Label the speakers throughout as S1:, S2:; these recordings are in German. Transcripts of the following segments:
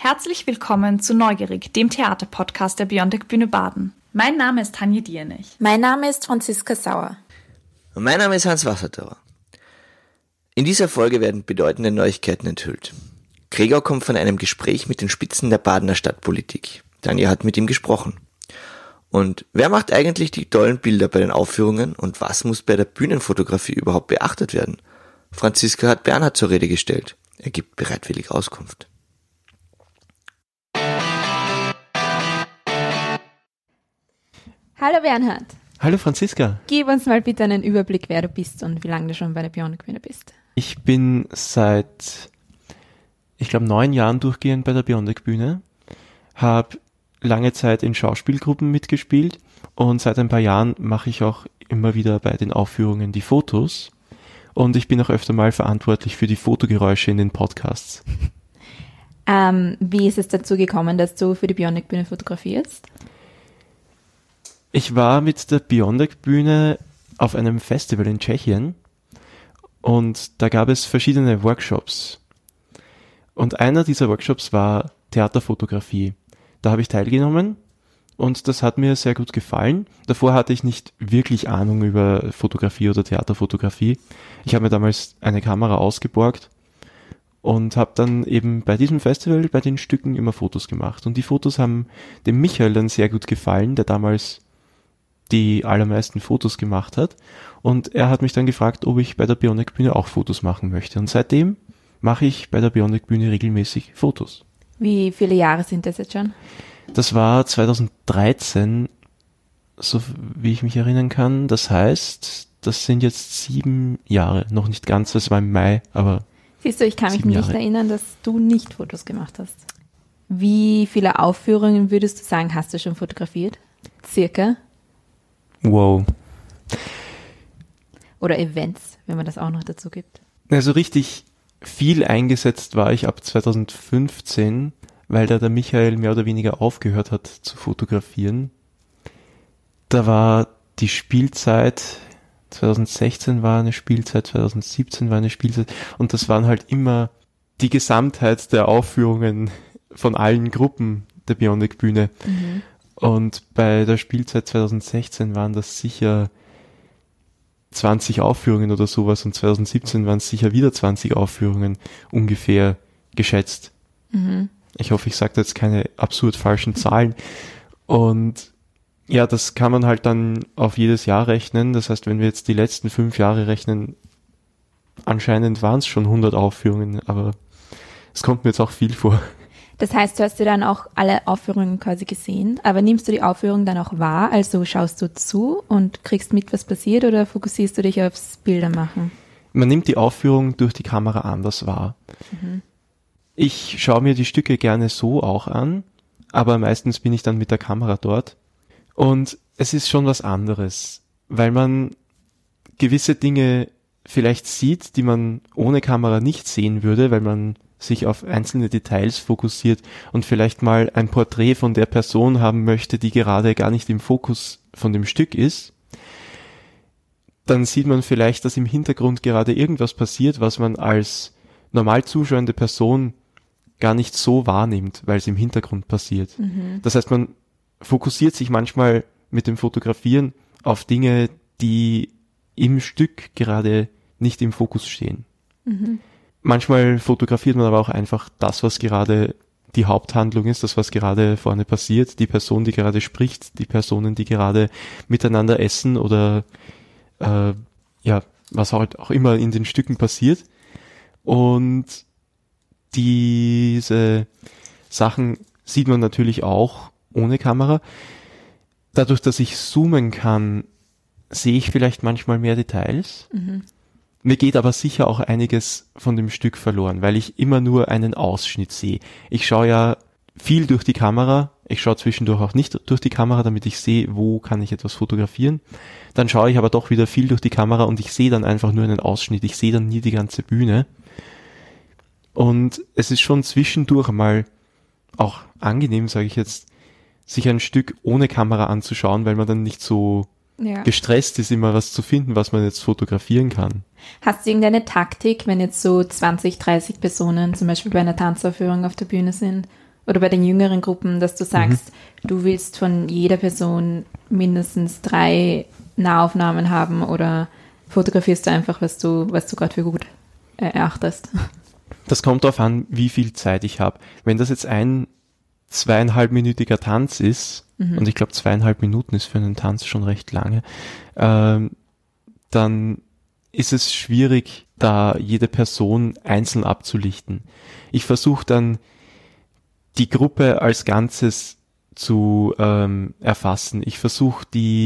S1: Herzlich willkommen zu Neugierig, dem Theaterpodcast der Beyondec Bühne Baden. Mein Name ist Tanja Diernich.
S2: Mein Name ist Franziska Sauer.
S3: Und mein Name ist Hans Wassertauer. In dieser Folge werden bedeutende Neuigkeiten enthüllt. Gregor kommt von einem Gespräch mit den Spitzen der Badener Stadtpolitik. Tanja hat mit ihm gesprochen. Und wer macht eigentlich die tollen Bilder bei den Aufführungen und was muss bei der Bühnenfotografie überhaupt beachtet werden? Franziska hat Bernhard zur Rede gestellt. Er gibt bereitwillig Auskunft.
S2: Hallo Bernhard.
S4: Hallo Franziska.
S2: Gib uns mal bitte einen Überblick, wer du bist und wie lange du schon bei der Beyondec Bühne bist.
S4: Ich bin seit, 9 Jahren durchgehend bei der Beyondec Bühne, habe lange Zeit in Schauspielgruppen mitgespielt und seit ein paar Jahren mache ich auch immer wieder bei den Aufführungen die Fotos und ich bin auch öfter mal verantwortlich für die Fotogeräusche in den Podcasts.
S2: Wie ist es dazu gekommen, dass du für die Beyondec Bühne fotografierst?
S4: Ich war mit der Beyondec Bühne auf einem Festival in Tschechien und da gab es verschiedene Workshops. Und einer dieser Workshops war Theaterfotografie. Da habe ich teilgenommen und das hat mir sehr gut gefallen. Davor hatte ich nicht wirklich Ahnung über Fotografie oder Theaterfotografie. Ich habe mir damals eine Kamera ausgeborgt und habe dann eben bei diesem Festival, bei den Stücken immer Fotos gemacht. Und die Fotos haben dem Michael dann sehr gut gefallen, der damals die allermeisten Fotos gemacht hat. Und er hat mich dann gefragt, ob ich bei der Beyondec Bühne auch Fotos machen möchte. Und seitdem mache ich bei der Beyondec Bühne regelmäßig Fotos.
S2: Wie viele Jahre sind das jetzt schon?
S4: Das war 2013, so wie ich mich erinnern kann. Das heißt, das sind jetzt 7 Jahre. Noch nicht ganz, das war im Mai, aber
S2: siehst du, ich kann mich nicht erinnern, dass du nicht Fotos gemacht hast. Wie viele Aufführungen würdest du sagen, hast du schon fotografiert? Circa?
S4: Wow.
S2: Oder Events, wenn man das auch noch dazu gibt.
S4: Also richtig viel eingesetzt war ich ab 2015, weil da der Michael mehr oder weniger aufgehört hat zu fotografieren. Da war die Spielzeit, 2016 war eine Spielzeit, 2017 war eine Spielzeit und das waren halt immer die Gesamtheit der Aufführungen von allen Gruppen der Beyondec Bühne. Mhm. Und bei der Spielzeit 2016 waren das sicher 20 Aufführungen oder sowas und 2017 waren es sicher wieder 20 Aufführungen ungefähr geschätzt. Mhm. Ich hoffe, ich sage jetzt keine absurd falschen Zahlen. Und ja, das kann man halt dann auf jedes Jahr rechnen. Das heißt, wenn wir jetzt die letzten 5 Jahre rechnen, anscheinend waren es schon 100 Aufführungen, aber es kommt mir jetzt auch viel vor.
S2: Das heißt, du hast dir dann auch alle Aufführungen quasi gesehen, aber nimmst du die Aufführung dann auch wahr? Also schaust du zu und kriegst mit, was passiert oder fokussierst du dich aufs Bildermachen?
S4: Man nimmt die Aufführung durch die Kamera anders wahr. Mhm. Ich schaue mir die Stücke gerne so auch an, aber meistens bin ich dann mit der Kamera dort. Und es ist schon was anderes, weil man gewisse Dinge vielleicht sieht, die man ohne Kamera nicht sehen würde, weil man sich auf einzelne Details fokussiert und vielleicht mal ein Porträt von der Person haben möchte, die gerade gar nicht im Fokus von dem Stück ist. Dann sieht man vielleicht, dass im Hintergrund gerade irgendwas passiert, was man als normal zuschauende Person gar nicht so wahrnimmt, weil es im Hintergrund passiert. Mhm. Das heißt, man fokussiert sich manchmal mit dem Fotografieren auf Dinge, die im Stück gerade nicht im Fokus stehen. Mhm. Manchmal fotografiert man aber auch einfach das, was gerade die Haupthandlung ist, das, was gerade vorne passiert, die Person, die gerade spricht, die Personen, die gerade miteinander essen oder was halt auch immer in den Stücken passiert. Und diese Sachen sieht man natürlich auch ohne Kamera. Dadurch, dass ich zoomen kann, sehe ich vielleicht manchmal mehr Details. Mhm. Mir geht aber sicher auch einiges von dem Stück verloren, weil ich immer nur einen Ausschnitt sehe. Ich schaue ja viel durch die Kamera, ich schaue zwischendurch auch nicht durch die Kamera, damit ich sehe, wo kann ich etwas fotografieren. Dann schaue ich aber doch wieder viel durch die Kamera und ich sehe dann einfach nur einen Ausschnitt, ich sehe dann nie die ganze Bühne. Und es ist schon zwischendurch mal auch angenehm, sage ich jetzt, sich ein Stück ohne Kamera anzuschauen, weil man dann nicht so gestresst ist, immer was zu finden, was man jetzt fotografieren kann.
S2: Hast du irgendeine Taktik, wenn jetzt so 20, 30 Personen zum Beispiel bei einer Tanzaufführung auf der Bühne sind oder bei den jüngeren Gruppen, dass du sagst, du willst von jeder Person mindestens 3 Nahaufnahmen haben oder fotografierst du einfach, was du gerade für gut erachtest?
S4: Das kommt darauf an, wie viel Zeit ich habe. Wenn das jetzt ein 2,5-minütiger Tanz ist, und ich glaube 2,5 Minuten ist für einen Tanz schon recht lange, dann ist es schwierig, da jede Person einzeln abzulichten. Ich versuche dann, die Gruppe als Ganzes zu erfassen. Ich versuche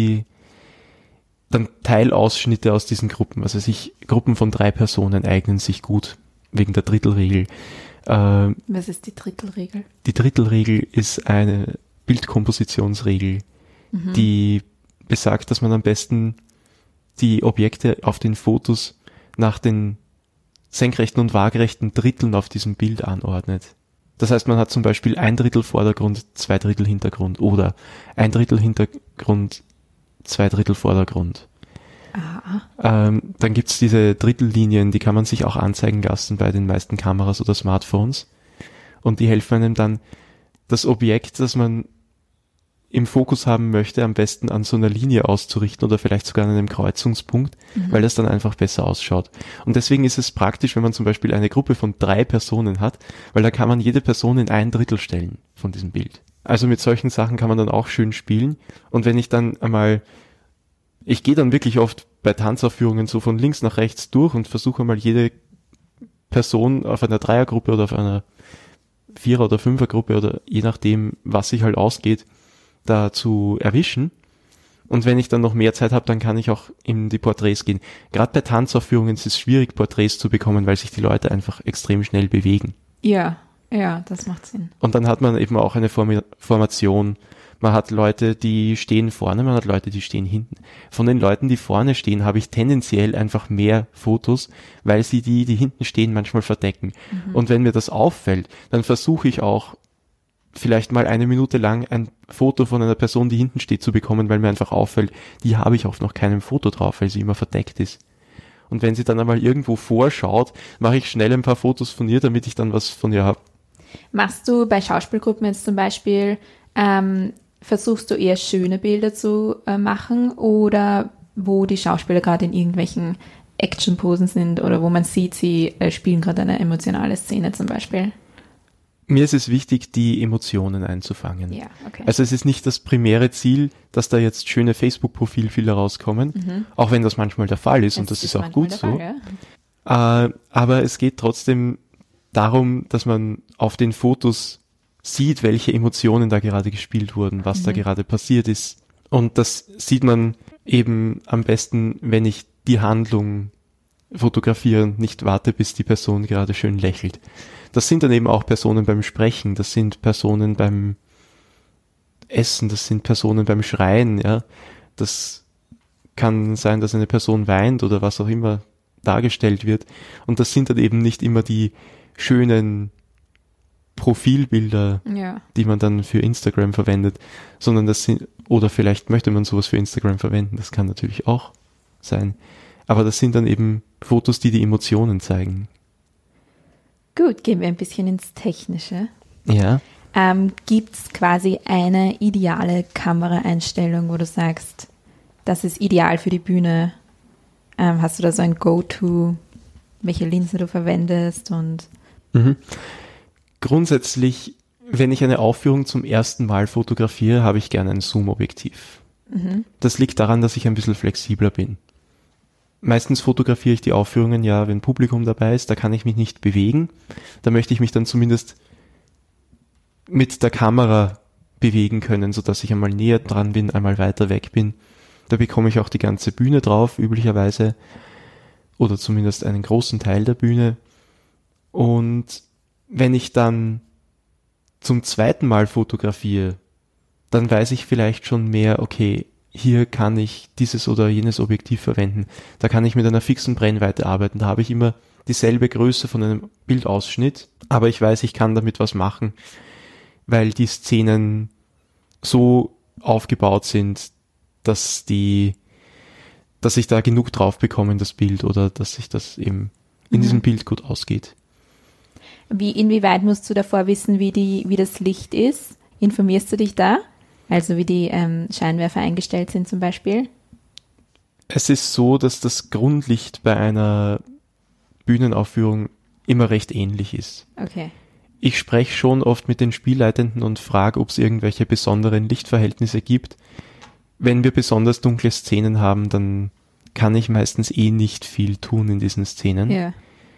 S4: dann Teilausschnitte aus diesen Gruppen, also Gruppen von 3 Personen eignen sich gut, wegen der Drittelregel.
S2: Was ist die Drittelregel?
S4: Die Drittelregel ist eine Bildkompositionsregel, die besagt, dass man am besten die Objekte auf den Fotos nach den senkrechten und waagerechten Dritteln auf diesem Bild anordnet. Das heißt, man hat zum Beispiel 1/3 Vordergrund, 2/3 Hintergrund oder 1/3 Hintergrund, 2/3 Vordergrund. Dann gibt's diese Drittellinien, die kann man sich auch anzeigen lassen bei den meisten Kameras oder Smartphones. Und die helfen einem dann, das Objekt, das man im Fokus haben möchte, am besten an so einer Linie auszurichten oder vielleicht sogar an einem Kreuzungspunkt, weil das dann einfach besser ausschaut. Und deswegen ist es praktisch, wenn man zum Beispiel eine Gruppe von 3 Personen hat, weil da kann man jede Person in 1/3 stellen von diesem Bild. Also mit solchen Sachen kann man dann auch schön spielen. Und wenn ich dann ich gehe dann wirklich oft bei Tanzaufführungen so von links nach rechts durch und versuche mal jede Person auf einer Dreiergruppe oder auf einer Vierer- oder Fünfergruppe oder je nachdem, was sich halt ausgeht, da zu erwischen. Und wenn ich dann noch mehr Zeit habe, dann kann ich auch in die Porträts gehen. Gerade bei Tanzaufführungen ist es schwierig, Porträts zu bekommen, weil sich die Leute einfach extrem schnell bewegen.
S2: Ja, das macht Sinn.
S4: Und dann hat man eben auch eine Formation. Man hat Leute, die stehen vorne, man hat Leute, die stehen hinten. Von den Leuten, die vorne stehen, habe ich tendenziell einfach mehr Fotos, weil sie die hinten stehen, manchmal verdecken. Und wenn mir das auffällt, dann versuche ich auch vielleicht mal 1 Minute lang ein Foto von einer Person, die hinten steht, zu bekommen, weil mir einfach auffällt, die habe ich auf noch keinem Foto drauf, weil sie immer verdeckt ist. Und wenn sie dann einmal irgendwo vorschaut, mache ich schnell ein paar Fotos von ihr, damit ich dann was von ihr habe.
S2: Machst du bei Schauspielgruppen jetzt zum Beispiel, versuchst du eher schöne Bilder zu machen oder wo die Schauspieler gerade in irgendwelchen Action-Posen sind oder wo man sieht, sie spielen gerade eine emotionale Szene zum Beispiel?
S4: Mir ist es wichtig, die Emotionen einzufangen.
S2: Ja, okay.
S4: Also es ist nicht das primäre Ziel, dass da jetzt schöne Facebook-Profilbilder rauskommen, auch wenn das manchmal der Fall ist und das ist auch gut so. Fall, ja. Aber es geht trotzdem darum, dass man auf den Fotos sieht, welche Emotionen da gerade gespielt wurden, was da gerade passiert ist. Und das sieht man eben am besten, wenn ich die Handlung fotografiere und nicht warte, bis die Person gerade schön lächelt. Das sind dann eben auch Personen beim Sprechen, das sind Personen beim Essen, das sind Personen beim Schreien, ja. Das kann sein, dass eine Person weint oder was auch immer dargestellt wird. Und das sind dann eben nicht immer die schönen Profilbilder, die man dann für Instagram verwendet, sondern das sind, oder vielleicht möchte man sowas für Instagram verwenden, das kann natürlich auch sein. Aber das sind dann eben Fotos, die Emotionen zeigen.
S2: Gut, gehen wir ein bisschen ins Technische.
S4: Ja.
S2: Gibt es quasi eine ideale Kameraeinstellung, wo du sagst, das ist ideal für die Bühne? Hast du da so ein Go-To, welche Linse du verwendest? Und
S4: Grundsätzlich, wenn ich eine Aufführung zum ersten Mal fotografiere, habe ich gerne ein Zoom-Objektiv. Das liegt daran, dass ich ein bisschen flexibler bin. Meistens fotografiere ich die Aufführungen ja, wenn Publikum dabei ist, da kann ich mich nicht bewegen. Da möchte ich mich dann zumindest mit der Kamera bewegen können, sodass ich einmal näher dran bin, einmal weiter weg bin. Da bekomme ich auch die ganze Bühne drauf, üblicherweise. Oder zumindest einen großen Teil der Bühne. Und wenn ich dann zum zweiten Mal fotografiere, dann weiß ich vielleicht schon mehr, okay, hier kann ich dieses oder jenes Objektiv verwenden. Da kann ich mit einer fixen Brennweite arbeiten. Da habe ich immer dieselbe Größe von einem Bildausschnitt, aber ich weiß, ich kann damit was machen, weil die Szenen so aufgebaut sind, dass ich da genug drauf bekomme in das Bild oder dass sich das eben in diesem Bild gut ausgeht.
S2: Inwieweit musst du davor wissen, wie das Licht ist? Informierst du dich da? Also wie die Scheinwerfer eingestellt sind zum Beispiel?
S4: Es ist so, dass das Grundlicht bei einer Bühnenaufführung immer recht ähnlich ist.
S2: Okay.
S4: Ich spreche schon oft mit den Spielleitenden und frage, ob es irgendwelche besonderen Lichtverhältnisse gibt. Wenn wir besonders dunkle Szenen haben, dann kann ich meistens nicht viel tun in diesen Szenen.
S2: Ja.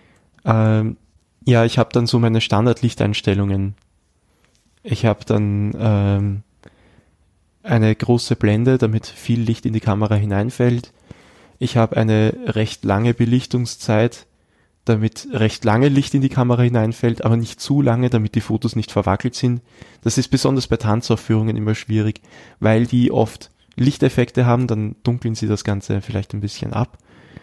S4: Ja, ich habe dann so meine Standardlichteinstellungen. Ich habe dann eine große Blende, damit viel Licht in die Kamera hineinfällt. Ich habe eine recht lange Belichtungszeit, damit recht lange Licht in die Kamera hineinfällt, aber nicht zu lange, damit die Fotos nicht verwackelt sind. Das ist besonders bei Tanzaufführungen immer schwierig, weil die oft Lichteffekte haben, dann dunkeln sie das Ganze vielleicht ein bisschen ab.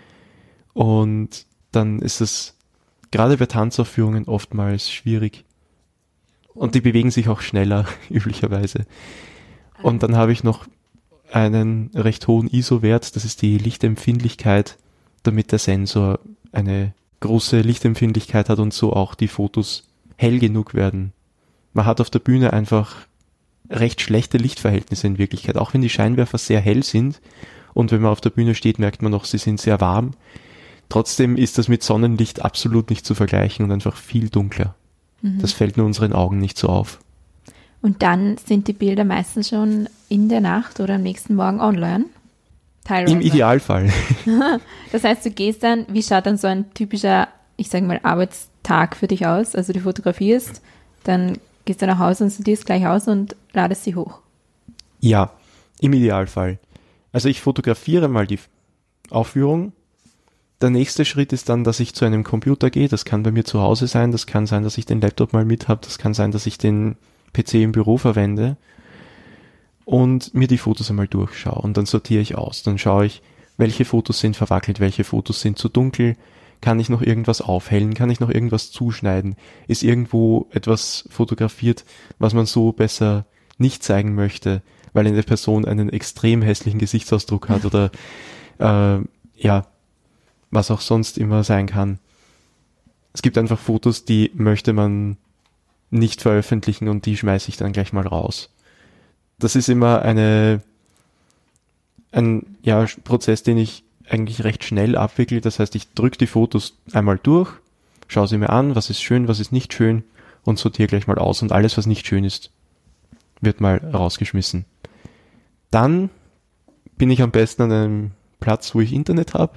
S4: Und dann ist es gerade bei Tanzaufführungen oftmals schwierig. Und die bewegen sich auch schneller, üblicherweise. Und dann habe ich noch einen recht hohen ISO-Wert, das ist die Lichtempfindlichkeit, damit der Sensor eine große Lichtempfindlichkeit hat und so auch die Fotos hell genug werden. Man hat auf der Bühne einfach recht schlechte Lichtverhältnisse in Wirklichkeit, auch wenn die Scheinwerfer sehr hell sind und wenn man auf der Bühne steht, merkt man noch, sie sind sehr warm. Trotzdem ist das mit Sonnenlicht absolut nicht zu vergleichen und einfach viel dunkler. Das fällt nur unseren Augen nicht so auf.
S2: Und dann sind die Bilder meistens schon in der Nacht oder am nächsten Morgen online? Teilweise.
S4: Im Idealfall.
S2: Das heißt, du gehst dann, wie schaut dann so ein typischer, ich sage mal, Arbeitstag für dich aus? Also du fotografierst, dann gehst du nach Hause und sortierst gleich aus und ladest sie hoch.
S4: Ja, im Idealfall. Also ich fotografiere mal die Aufführung. Der nächste Schritt ist dann, dass ich zu einem Computer gehe. Das kann bei mir zu Hause sein, das kann sein, dass ich den Laptop mal mit habe, das kann sein, dass ich den PC im Büro verwende und mir die Fotos einmal durchschaue und dann sortiere ich aus. Dann schaue ich, welche Fotos sind verwackelt, welche Fotos sind zu dunkel, kann ich noch irgendwas aufhellen, kann ich noch irgendwas zuschneiden, ist irgendwo etwas fotografiert, was man so besser nicht zeigen möchte, weil eine Person einen extrem hässlichen Gesichtsausdruck hat oder ja, was auch sonst immer sein kann. Es gibt einfach Fotos, die möchte man nicht veröffentlichen und die schmeiße ich dann gleich mal raus. Das ist immer ein Prozess, den ich eigentlich recht schnell abwickle. Das heißt, ich drücke die Fotos einmal durch, schaue sie mir an, was ist schön, was ist nicht schön und sortiere gleich mal aus und alles, was nicht schön ist, wird mal rausgeschmissen. Dann bin ich am besten an einem Platz, wo ich Internet habe.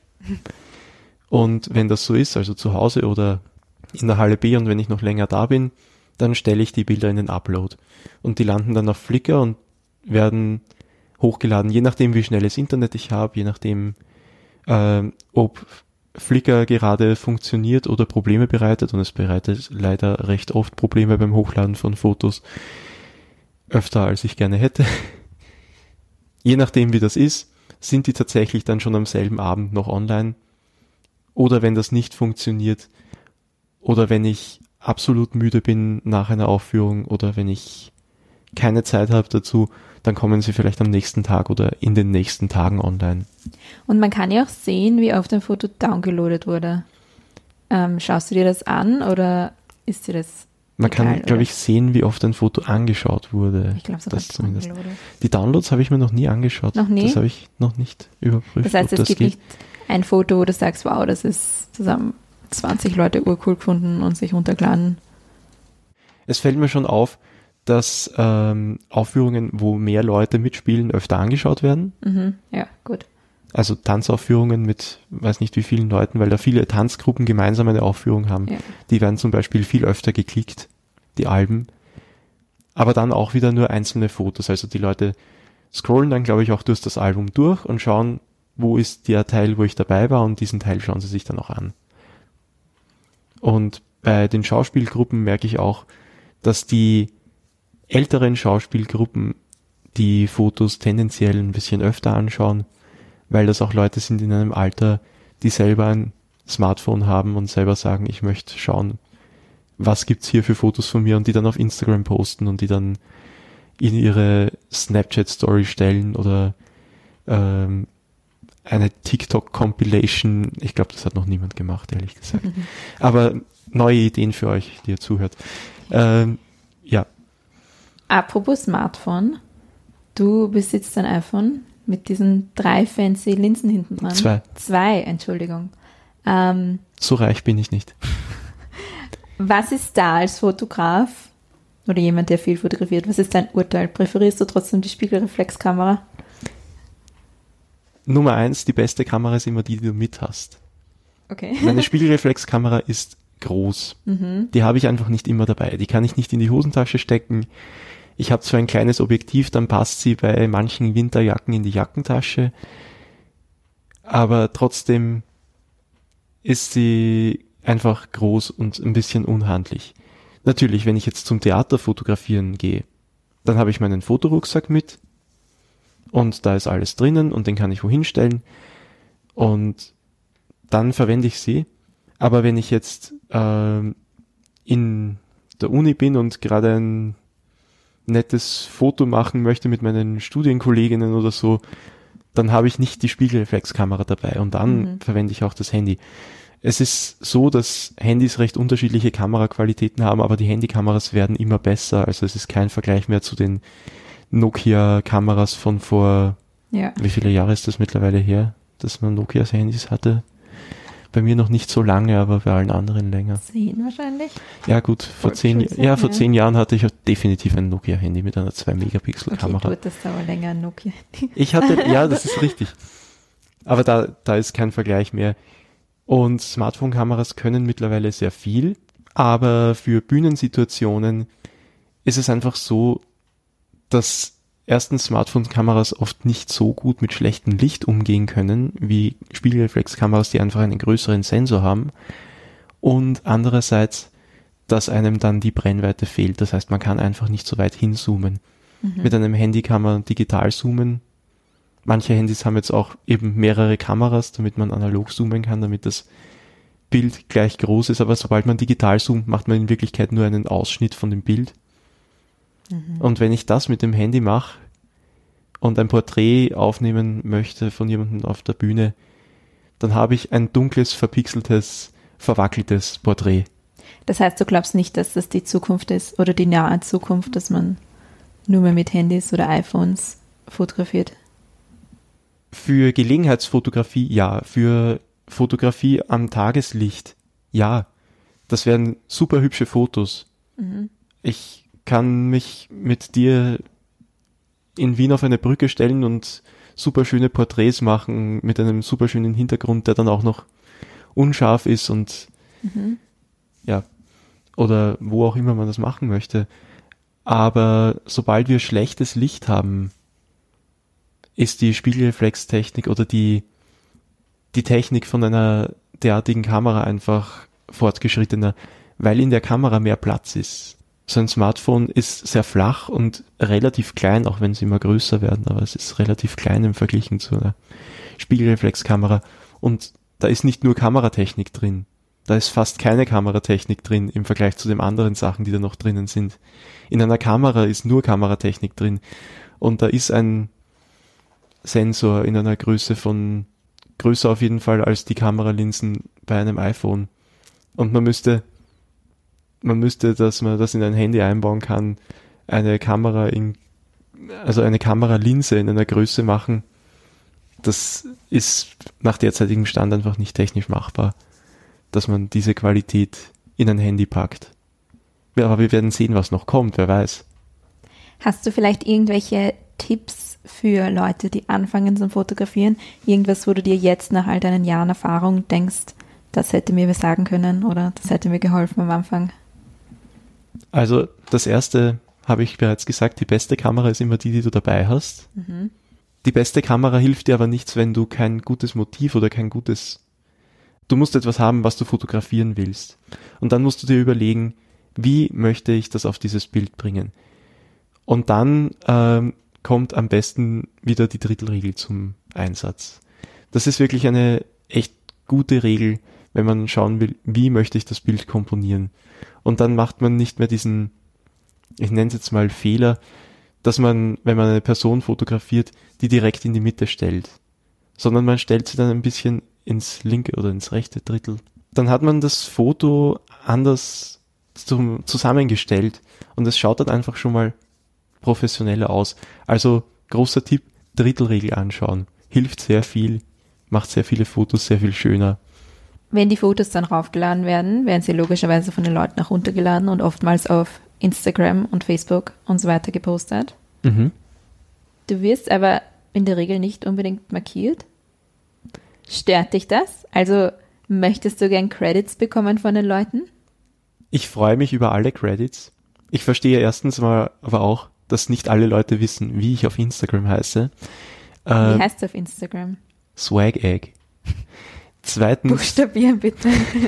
S4: Und wenn das so ist, also zu Hause oder in der Halle B und wenn ich noch länger da bin, dann stelle ich die Bilder in den Upload. Und die landen dann auf Flickr und werden hochgeladen, je nachdem wie schnelles Internet ich habe, je nachdem ob Flickr gerade funktioniert oder Probleme bereitet. Und es bereitet leider recht oft Probleme beim Hochladen von Fotos. Öfter als ich gerne hätte. Je nachdem wie das ist, sind die tatsächlich dann schon am selben Abend noch online. Oder wenn das nicht funktioniert, oder wenn ich absolut müde bin nach einer Aufführung oder wenn ich keine Zeit habe dazu, dann kommen sie vielleicht am nächsten Tag oder in den nächsten Tagen online.
S2: Und man kann ja auch sehen, wie oft ein Foto downgeloadet wurde. Schaust du dir das an oder ist dir das
S4: Man kann, glaube ich, sehen, wie oft ein Foto angeschaut wurde.
S2: Ich glaube, so
S4: das zumindest. Die Downloads habe ich mir noch nie angeschaut.
S2: Noch nie?
S4: Das habe ich noch nicht überprüft.
S2: Das heißt, es gibt nicht ein Foto, wo du sagst, wow, das ist zusammen 20 Leute urcool gefunden und sich runtergeladen.
S4: Es fällt mir schon auf, dass Aufführungen, wo mehr Leute mitspielen, öfter angeschaut werden.
S2: Mhm. Ja, gut.
S4: Also Tanzaufführungen mit, weiß nicht wie vielen Leuten, weil da viele Tanzgruppen gemeinsam eine Aufführung haben. Ja. Die werden zum Beispiel viel öfter geklickt, die Alben. Aber dann auch wieder nur einzelne Fotos. Also die Leute scrollen dann, glaube ich, auch durch das Album durch und schauen, wo ist der Teil, wo ich dabei war, und diesen Teil schauen sie sich dann auch an. Und bei den Schauspielgruppen merke ich auch, dass die älteren Schauspielgruppen die Fotos tendenziell ein bisschen öfter anschauen, weil das auch Leute sind in einem Alter, die selber ein Smartphone haben und selber sagen, ich möchte schauen, was gibt's hier für Fotos von mir, und die dann auf Instagram posten und die dann in ihre Snapchat-Story stellen oder eine TikTok-Compilation. Ich glaube, das hat noch niemand gemacht, ehrlich gesagt. Aber neue Ideen für euch, die ihr zuhört. Ja.
S2: Apropos Smartphone, du besitzt ein iPhone mit diesen 3 fancy Linsen hinten dran. 2, Entschuldigung.
S4: So reich bin ich nicht.
S2: Was ist da als Fotograf oder jemand, der viel fotografiert, was ist dein Urteil? Präferierst du trotzdem die Spiegelreflexkamera?
S4: Nummer 1, die beste Kamera ist immer die du mit hast.
S2: Okay.
S4: Meine Spiegelreflexkamera ist groß. Die habe ich einfach nicht immer dabei. Die kann ich nicht in die Hosentasche stecken. Ich habe zwar ein kleines Objektiv, dann passt sie bei manchen Winterjacken in die Jackentasche, aber trotzdem ist sie einfach groß und ein bisschen unhandlich. Natürlich, wenn ich jetzt zum Theater fotografieren gehe, dann habe ich meinen Fotorucksack mit und da ist alles drinnen und den kann ich wohin stellen und dann verwende ich sie. Aber wenn ich jetzt in der Uni bin und gerade ein nettes Foto machen möchte mit meinen Studienkolleginnen oder so, dann habe ich nicht die Spiegelreflexkamera dabei und dann verwende ich auch das Handy. Es ist so, dass Handys recht unterschiedliche Kameraqualitäten haben, aber die Handykameras werden immer besser. Also es ist kein Vergleich mehr zu den Nokia-Kameras von vor, wie viele Jahre ist das mittlerweile her, dass man Nokias Handys hatte? Bei mir noch nicht so lange, aber bei allen anderen länger.
S2: 10 wahrscheinlich?
S4: Ja gut, vor 10 Jahren hatte ich definitiv ein Nokia-Handy mit einer 2-Megapixel-Kamera.
S2: Okay, du hattest aber länger ein Nokia-Handy.
S4: Ich hatte, ja, das ist richtig. Aber da ist kein Vergleich mehr. Und Smartphone-Kameras können mittlerweile sehr viel, aber für Bühnensituationen ist es einfach so, dass erstens Smartphone-Kameras oft nicht so gut mit schlechtem Licht umgehen können, wie Spiegelreflexkameras, die einfach einen größeren Sensor haben. Und andererseits, dass einem dann die Brennweite fehlt. Das heißt, man kann einfach nicht so weit hinzoomen. Mit einem Handy kann man digital zoomen. Manche Handys haben jetzt auch eben mehrere Kameras, damit man analog zoomen kann, damit das Bild gleich groß ist. Aber sobald man digital zoomt, macht man in Wirklichkeit nur einen Ausschnitt von dem Bild. Und wenn ich das mit dem Handy mache und ein Porträt aufnehmen möchte von jemandem auf der Bühne, dann habe ich ein dunkles, verpixeltes, verwackeltes Porträt.
S2: Das heißt, du glaubst nicht, dass das die Zukunft ist oder die nahe Zukunft, dass man nur mehr mit Handys oder iPhones fotografiert?
S4: Für Gelegenheitsfotografie ja, für Fotografie am Tageslicht ja. Das wären super hübsche Fotos. Ich kann mich mit dir in Wien auf eine Brücke stellen und super schöne Porträts machen mit einem super schönen Hintergrund, der dann auch noch unscharf ist und ja, oder wo auch immer man das machen möchte. Aber sobald wir schlechtes Licht haben, ist die Spiegelreflextechnik oder die Technik von einer derartigen Kamera einfach fortgeschrittener, weil in der Kamera mehr Platz ist. So ein Smartphone ist sehr flach und relativ klein, auch wenn sie immer größer werden, aber es ist relativ klein im Vergleich zu einer Spiegelreflexkamera. Und da ist nicht nur Kameratechnik drin, da ist fast keine Kameratechnik drin im Vergleich zu den anderen Sachen, die da noch drinnen sind. In einer Kamera ist nur Kameratechnik drin und da ist ein Sensor in einer größer auf jeden Fall als die Kameralinsen bei einem iPhone. Und man müsste, dass man das in ein Handy einbauen kann, eine Kameralinse in einer Größe machen. Das ist nach derzeitigem Stand einfach nicht technisch machbar, dass man diese Qualität in ein Handy packt. Ja, aber wir werden sehen, was noch kommt, wer weiß.
S2: Hast du vielleicht irgendwelche Tipps für Leute, die anfangen zum Fotografieren? Irgendwas, wo du dir jetzt nach all deinen Jahren Erfahrung denkst, das hätte mir was sagen können oder das hätte mir geholfen am Anfang?
S4: Also das erste habe ich bereits gesagt, die beste Kamera ist immer die du dabei hast. Die beste Kamera hilft dir aber nichts, wenn du kein gutes Motiv oder du musst etwas haben, was du fotografieren willst. Und dann musst du dir überlegen, wie möchte ich das auf dieses Bild bringen? Und dann kommt am besten wieder die Drittelregel zum Einsatz. Das ist wirklich eine echt gute Regel, wenn man schauen will, wie möchte ich das Bild komponieren. Und dann macht man nicht mehr diesen, ich nenne es jetzt mal Fehler, dass man, wenn man eine Person fotografiert, die direkt in die Mitte stellt, sondern man stellt sie dann ein bisschen ins linke oder ins rechte Drittel dann hat man das Foto anders zusammengestellt und es schaut dann einfach schon mal professioneller aus. Also großer Tipp, Drittelregel anschauen. Hilft sehr viel, macht sehr viele Fotos sehr viel schöner.
S2: Wenn die Fotos dann raufgeladen werden, werden sie logischerweise von den Leuten auch runtergeladen und oftmals auf Instagram und Facebook und so weiter gepostet.
S4: Mhm.
S2: Du wirst aber in der Regel nicht unbedingt markiert. Stört dich das? Also möchtest du gern Credits bekommen von den Leuten?
S4: Ich freue mich über alle Credits. Ich verstehe erstens mal aber auch, dass nicht alle Leute wissen, wie ich auf Instagram heiße.
S2: Wie heißt es auf Instagram?
S4: Swag Egg. Zweitens
S2: Buchstabieren bitte.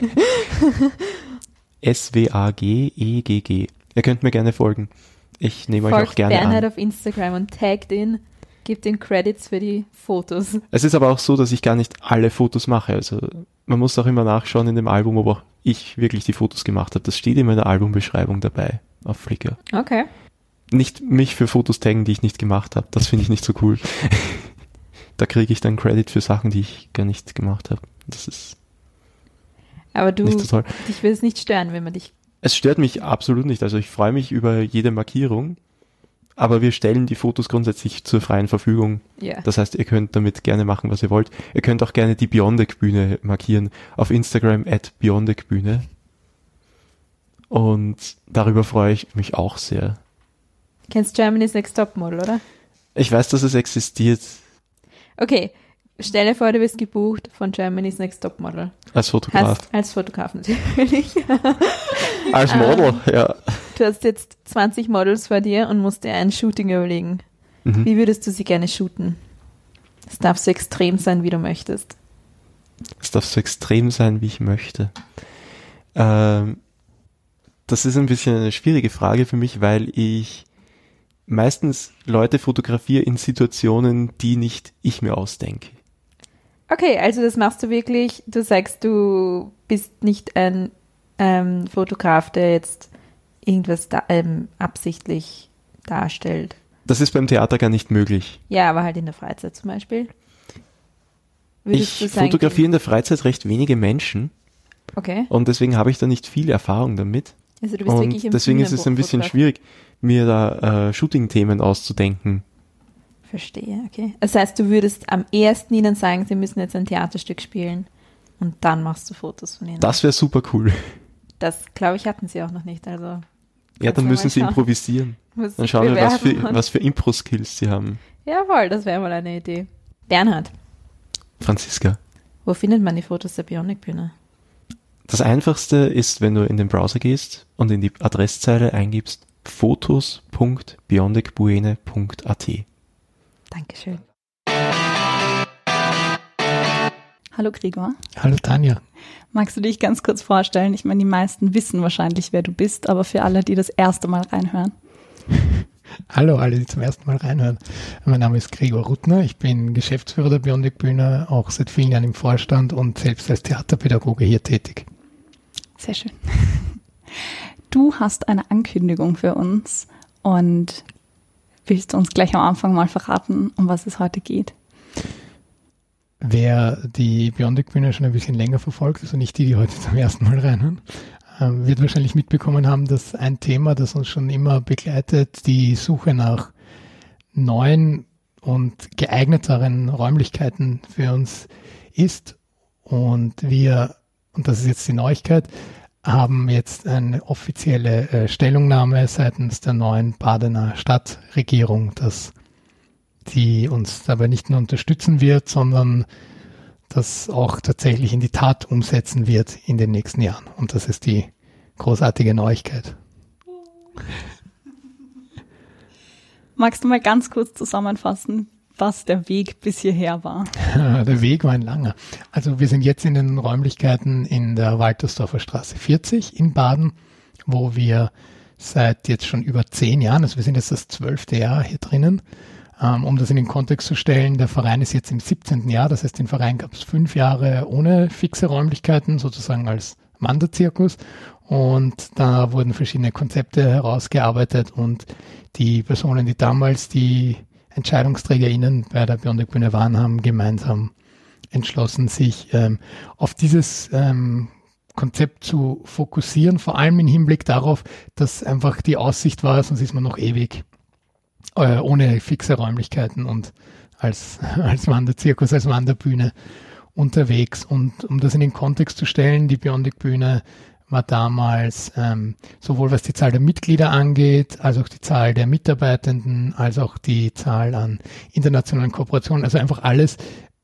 S4: SWAGEGG. Ihr könnt mir gerne folgen. Ich nehme euch auch gerne
S2: Bernhard
S4: an.
S2: auf Instagram und taggt ihn, gibt ihn Credits für die Fotos.
S4: Es ist aber auch so, dass ich gar nicht alle Fotos mache. Also man muss auch immer nachschauen in dem Album, ob auch ich wirklich die Fotos gemacht habe. Das steht immer in der Albumbeschreibung dabei auf Flickr.
S2: Okay.
S4: Nicht mich für Fotos taggen, die ich nicht gemacht habe. Das finde ich nicht so cool. Da kriege ich dann Credit für Sachen, die ich gar nicht gemacht habe. Das ist
S2: Aber
S4: nicht so toll.
S2: dich würde es nicht stören, wenn man dich...
S4: Es stört mich absolut nicht. Also ich freue mich über jede Markierung, aber wir stellen die Fotos grundsätzlich zur freien Verfügung.
S2: Ja.
S4: Das heißt, ihr könnt damit gerne machen, was ihr wollt. Ihr könnt auch gerne die Biondec-Bühne markieren auf Instagram @biondec-Bühne. Und darüber freue ich mich auch sehr.
S2: Kennst Germany's Next Topmodel, oder?
S4: Ich weiß, dass es existiert
S2: Okay, stell dir vor, du wirst gebucht von Germany's Next Topmodel.
S4: als Fotograf.
S2: Als Fotograf natürlich.
S4: Als Model, ja.
S2: Du hast jetzt 20 Models vor dir und musst dir ein Shooting überlegen.
S4: Mhm.
S2: Wie würdest du sie gerne shooten? Es darf so extrem sein, wie du möchtest.
S4: Es darf so extrem sein, wie ich möchte. Das ist ein bisschen eine schwierige Frage für mich, weil ich meistens Leute fotografiere in Situationen, die nicht ich mir ausdenke.
S2: Okay, also das machst du wirklich, du sagst, du bist nicht ein Fotograf, der jetzt irgendwas absichtlich darstellt.
S4: Das ist beim Theater gar nicht möglich.
S2: Ja, aber halt in der Freizeit zum Beispiel. Würdest du
S4: Ich
S2: sagen,
S4: fotografiere in der Freizeit recht wenige Menschen
S2: Okay,
S4: und deswegen habe ich da nicht viel Erfahrung damit.
S2: also du bist wirklich
S4: Und
S2: im
S4: deswegen ist es ein bisschen
S2: Bühnenfotograf.
S4: schwierig, mir da Shooting-Themen auszudenken.
S2: Verstehe, okay. Das heißt, du würdest am ehesten ihnen sagen, sie müssen jetzt ein Theaterstück spielen und dann machst du Fotos von ihnen.
S4: Das wäre super cool.
S2: Das, glaube ich, hatten sie auch noch nicht. Also
S4: Ja,
S2: kannst
S4: dann
S2: du
S4: müssen
S2: mal
S4: sie
S2: schauen.
S4: improvisieren.
S2: Muss
S4: Dann
S2: ich
S4: schauen wir,
S2: bewerben und-
S4: was für Impro-Skills sie haben.
S2: Jawohl, das wäre mal eine Idee. Bernhard,
S4: Franziska.
S2: wo findet man die Fotos der Bionic-Bühne?
S4: Das Einfachste ist, wenn du in den Browser gehst und in die Adresszeile eingibst fotos.biondecbuene.at.
S2: Dankeschön.
S1: Hallo Gregor.
S5: Hallo Tanja.
S1: Magst du dich ganz kurz vorstellen? Ich meine, die meisten wissen wahrscheinlich, wer du bist, aber für alle, die das erste Mal reinhören.
S5: Hallo alle, die zum ersten Mal reinhören. Mein Name ist Gregor Ruttner. Ich bin Geschäftsführer der Biondec-Bühne, auch seit vielen Jahren im Vorstand und selbst als Theaterpädagoge hier tätig.
S1: Sehr schön. Du hast eine Ankündigung für uns und willst du uns gleich am Anfang mal verraten, um was es heute geht?
S5: Wer die Biondec-Bühne schon ein bisschen länger verfolgt, also nicht die heute zum ersten Mal reinhören, wird wahrscheinlich mitbekommen haben, dass ein Thema, das uns schon immer begleitet, die Suche nach neuen und geeigneteren Räumlichkeiten für uns ist. Und wir, und das ist jetzt die Neuigkeit, haben jetzt eine offizielle Stellungnahme seitens der neuen Badener Stadtregierung, dass die uns dabei nicht nur unterstützen wird, sondern das auch tatsächlich in die Tat umsetzen wird in den nächsten Jahren. Und das ist die großartige Neuigkeit.
S1: Magst du mal ganz kurz zusammenfassen, was der Weg bis hierher war?
S5: Der Weg war ein langer. Also wir sind jetzt in den Räumlichkeiten in der Waltersdorfer Straße 40 in Baden, wo wir seit jetzt schon über 10 Jahren, also wir sind jetzt das 12. Jahr hier drinnen. Um das in den Kontext zu stellen, der Verein ist jetzt im 17. Jahr, das heißt, den Verein gab es 5 Jahre ohne fixe Räumlichkeiten, sozusagen als Wanderzirkus, und da wurden verschiedene Konzepte herausgearbeitet und die Personen, die damals die EntscheidungsträgerInnen bei der Biondec-Bühne waren, haben gemeinsam entschlossen, sich auf dieses Konzept zu fokussieren, vor allem im Hinblick darauf, dass einfach die Aussicht war, sonst ist man noch ewig ohne fixe Räumlichkeiten und als Wanderzirkus, als Wanderbühne unterwegs. Und um das in den Kontext zu stellen, die Beyondic-Bühne war damals sowohl was die Zahl der Mitglieder angeht, als auch die Zahl der Mitarbeitenden, als auch die Zahl an internationalen Kooperationen, also einfach alles.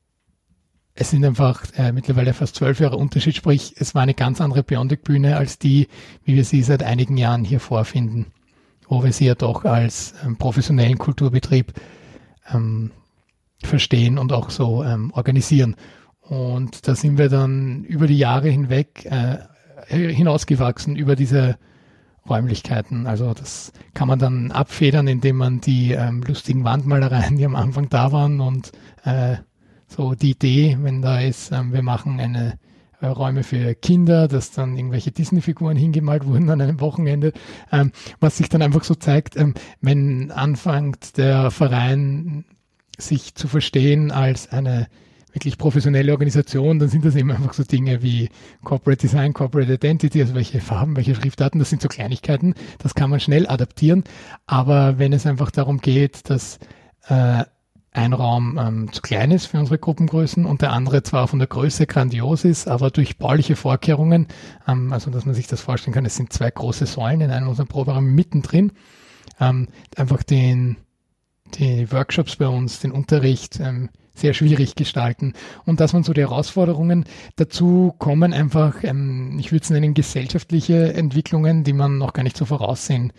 S5: Es sind einfach mittlerweile fast 12 Jahre Unterschied, sprich, es war eine ganz andere Beyondic-Bühne als die, wie wir sie seit einigen Jahren hier vorfinden, wo wir sie ja doch als professionellen Kulturbetrieb verstehen und auch so organisieren. Und da sind wir dann über die Jahre hinweg hinausgewachsen über diese Räumlichkeiten. Also das kann man dann abfedern, indem man die lustigen Wandmalereien, die am Anfang da waren und so die Idee, wenn da ist, wir machen eine Räume für Kinder, dass dann irgendwelche Disney-Figuren hingemalt wurden an einem Wochenende, was sich dann einfach so zeigt, wenn anfängt der Verein sich zu verstehen als eine wirklich professionelle Organisation, dann sind das eben einfach so Dinge wie Corporate Design, Corporate Identity, also welche Farben, welche Schriftarten, das sind so Kleinigkeiten, das kann man schnell adaptieren, aber wenn es einfach darum geht, dass ein Raum zu klein ist für unsere Gruppengrößen und der andere zwar von der Größe grandios ist, aber durch bauliche Vorkehrungen, also dass man sich das vorstellen kann, es sind 2 große Säulen in einem unserer Proberäume mittendrin, einfach die Workshops bei uns, den Unterricht sehr schwierig gestalten. Und das waren so die Herausforderungen. Dazu kommen einfach, ich würde es nennen, gesellschaftliche Entwicklungen, die man noch gar nicht so voraussehen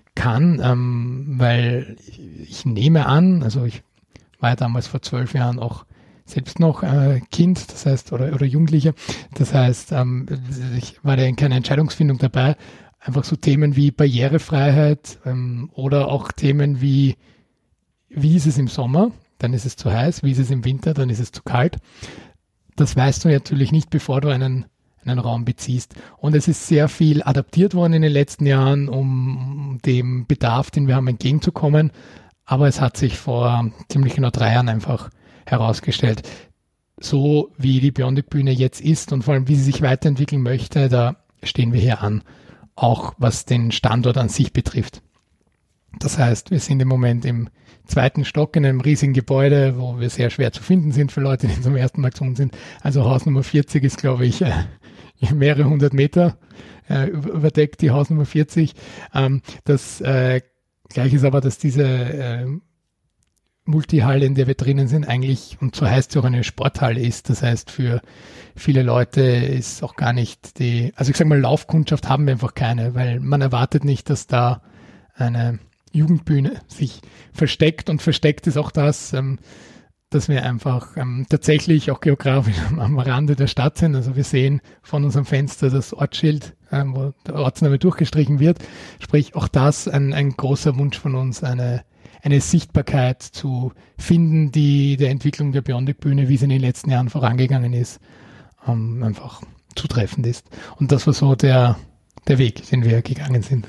S5: kann, weil ich nehme an, also ich war ja damals vor 12 Jahren auch selbst noch Kind, das heißt, oder Jugendlicher, das heißt, ich war da in keiner Entscheidungsfindung dabei, einfach so Themen wie Barrierefreiheit oder auch Themen wie ist es im Sommer, dann ist es zu heiß, wie ist es im Winter, dann ist es zu kalt. Das weißt du natürlich nicht, bevor du einen Raum beziehst. Und es ist sehr viel adaptiert worden in den letzten Jahren, um dem Bedarf, den wir haben, entgegenzukommen. Aber es hat sich vor ziemlich genau 3 Jahren einfach herausgestellt, so wie die Beyondic-Bühne jetzt ist und vor allem, wie sie sich weiterentwickeln möchte, da stehen wir hier an, auch was den Standort an sich betrifft. Das heißt, wir sind im Moment im 2. Stock in einem riesigen Gebäude, wo wir sehr schwer zu finden sind für Leute, die zum ersten Mal zu uns sind. Also Haus Nummer 40 ist, glaube ich, mehrere 100 Meter überdeckt, die Haus Nummer 40. Das Gleiche ist aber, dass diese Multihalle, in der wir drinnen sind, eigentlich, und so heißt sie auch, eine Sporthalle ist. Das heißt, für viele Leute ist auch gar nicht also ich sage mal, Laufkundschaft haben wir einfach keine, weil man erwartet nicht, dass da eine Jugendbühne sich versteckt, und versteckt ist auch das, dass wir einfach tatsächlich auch geografisch am Rande der Stadt sind. Also wir sehen von unserem Fenster das Ortsschild, wo der Ortsname durchgestrichen wird. Sprich, auch das ein großer Wunsch von uns, eine Sichtbarkeit zu finden, die der Entwicklung der Beyondic-Bühne, wie sie in den letzten Jahren vorangegangen ist, einfach zutreffend ist. Und das war so der Weg, den wir gegangen sind.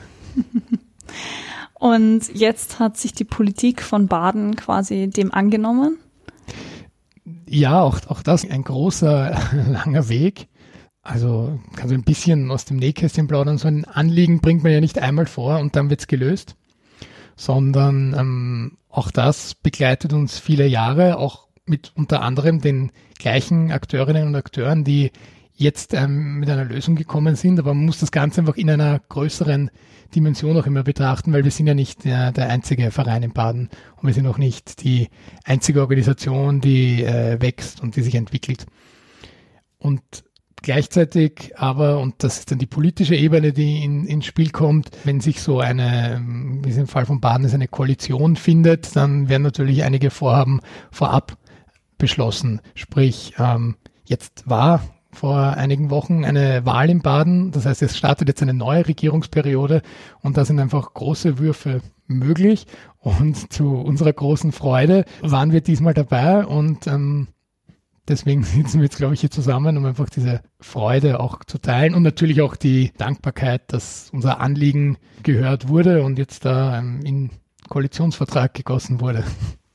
S1: Und jetzt hat sich die Politik von Baden quasi dem angenommen?
S5: Ja, auch das ein großer, langer Weg. Also kann so ein bisschen aus dem Nähkästchen plaudern. So ein Anliegen bringt man ja nicht einmal vor und dann wird's gelöst, sondern auch das begleitet uns viele Jahre, auch mit unter anderem den gleichen Akteurinnen und Akteuren, die jetzt mit einer Lösung gekommen sind. Aber man muss das Ganze einfach in einer größeren Dimension auch immer betrachten, weil wir sind ja nicht der einzige Verein in Baden und wir sind auch nicht die einzige Organisation, die wächst und die sich entwickelt. Und gleichzeitig aber, und das ist dann die politische Ebene, die ins Spiel kommt, wenn sich so wie es im Fall von Baden ist, eine Koalition findet, dann werden natürlich einige Vorhaben vorab beschlossen. Sprich, jetzt war vor einigen Wochen eine Wahl in Baden. Das heißt, es startet jetzt eine neue Regierungsperiode und da sind einfach große Würfe möglich. Und zu unserer großen Freude waren wir diesmal dabei und deswegen sitzen wir jetzt, glaube ich, hier zusammen, um einfach diese Freude auch zu teilen und natürlich auch die Dankbarkeit, dass unser Anliegen gehört wurde und jetzt da in Koalitionsvertrag gegossen wurde.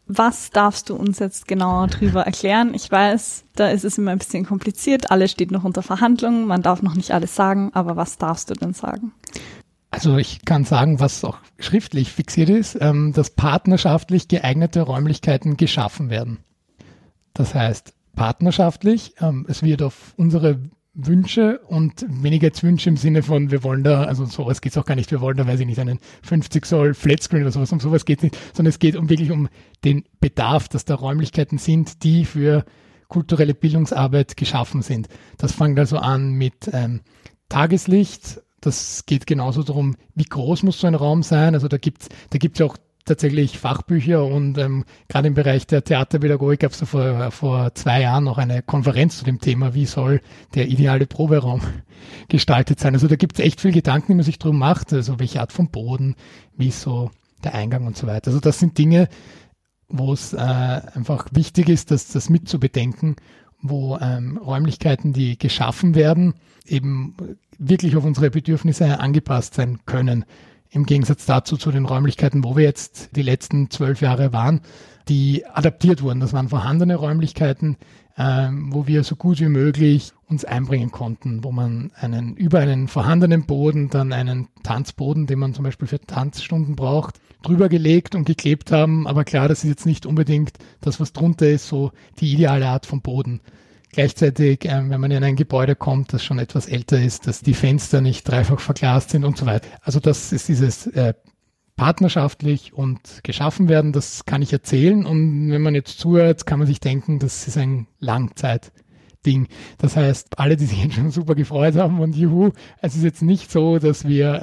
S1: Was darfst du uns jetzt genauer drüber erklären? Ich weiß, da ist es immer ein bisschen kompliziert. Alles steht noch unter Verhandlungen. Man darf noch nicht alles sagen. Aber was darfst du denn sagen?
S5: Also ich kann sagen, was auch schriftlich fixiert ist, dass partnerschaftlich geeignete Räumlichkeiten geschaffen werden. Das heißt, partnerschaftlich, es wird auf unsere Wünsche und weniger jetzt Wünsche im Sinne von, wir wollen da, also sowas geht es auch gar nicht, wir wollen da, weiß ich nicht, einen 50 Zoll Flatscreen oder sowas, um sowas geht es nicht, sondern es geht wirklich um den Bedarf, dass da Räumlichkeiten sind, die für kulturelle Bildungsarbeit geschaffen sind. Das fängt also an mit Tageslicht, das geht genauso darum, wie groß muss so ein Raum sein, also da gibt's ja auch tatsächlich Fachbücher und gerade im Bereich der Theaterpädagogik gab es vor 2 Jahren noch eine Konferenz zu dem Thema, wie soll der ideale Proberaum gestaltet sein. Also da gibt es echt viel Gedanken, die man sich drum macht, also welche Art von Boden, wie ist so der Eingang und so weiter. Also das sind Dinge, wo es einfach wichtig ist, das mitzubedenken, wo Räumlichkeiten, die geschaffen werden, eben wirklich auf unsere Bedürfnisse angepasst sein können. Im Gegensatz dazu zu den Räumlichkeiten, wo wir jetzt die letzten 12 Jahre waren, die adaptiert wurden. Das waren vorhandene Räumlichkeiten, wo wir so gut wie möglich uns einbringen konnten, wo man über einen vorhandenen Boden dann einen Tanzboden, den man zum Beispiel für Tanzstunden braucht, drüber gelegt und geklebt haben. Aber klar, das ist jetzt nicht unbedingt das, was drunter ist, so die ideale Art von Boden. Gleichzeitig, wenn man in ein Gebäude kommt, das schon etwas älter ist, dass die Fenster nicht dreifach verglast sind und so weiter. Also das ist dieses partnerschaftlich und geschaffen werden, das kann ich erzählen. Und wenn man jetzt zuhört, kann man sich denken, das ist ein Langzeitding. Das heißt, alle, die sich jetzt schon super gefreut haben und juhu, es ist jetzt nicht so, dass wir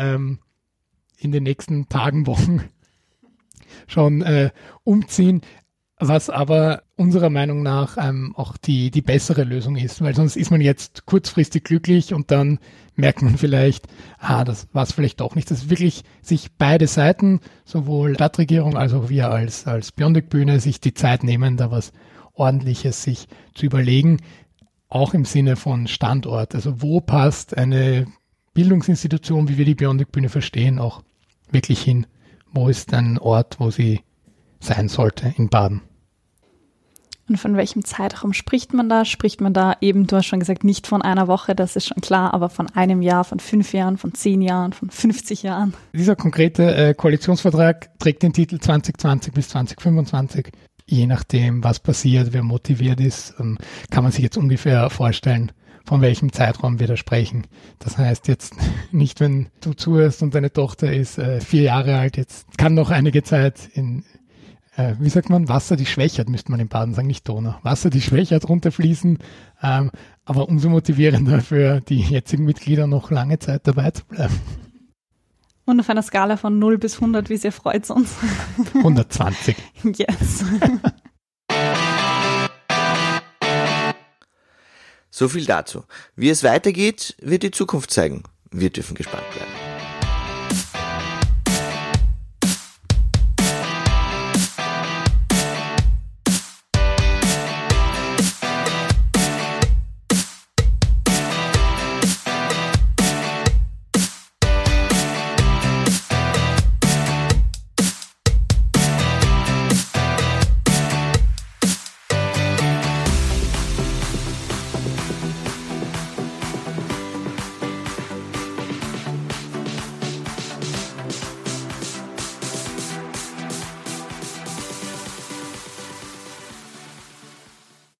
S5: in den nächsten Tagen, Wochen schon umziehen. Was aber unserer Meinung nach auch die bessere Lösung ist, weil sonst ist man jetzt kurzfristig glücklich und dann merkt man vielleicht, das war es vielleicht doch nicht. Das ist wirklich sich beide Seiten, sowohl Stadtregierung als auch wir als Biondik-Bühne, sich die Zeit nehmen, da was Ordentliches sich zu überlegen, auch im Sinne von Standort. Also wo passt eine Bildungsinstitution, wie wir die Biondik-Bühne verstehen, auch wirklich hin? Wo ist ein Ort, wo sie sein sollte in Baden?
S1: Und von welchem Zeitraum spricht man da? Spricht man da eben, du hast schon gesagt, nicht von einer Woche, das ist schon klar, aber von einem Jahr, von 5 Jahren, von 10 Jahren, von 50 Jahren?
S5: Dieser konkrete Koalitionsvertrag trägt den Titel 2020 bis 2025. Je nachdem, was passiert, wer motiviert ist, kann man sich jetzt ungefähr vorstellen, von welchem Zeitraum wir da sprechen. Das heißt jetzt nicht, wenn du zuhörst und deine Tochter ist 4 Jahre alt, jetzt kann noch einige Zeit in wie sagt man, Wasser, die schwächert, müsste man in Baden sagen, nicht Donau. Wasser, die schwächert, runterfließen, aber umso motivierender für die jetzigen Mitglieder noch lange Zeit dabei zu bleiben.
S1: Und auf einer Skala von 0 bis 100, wie sehr freut es uns?
S5: 120.
S1: Yes.
S3: So viel dazu. Wie es weitergeht, wird die Zukunft zeigen. Wir dürfen gespannt bleiben.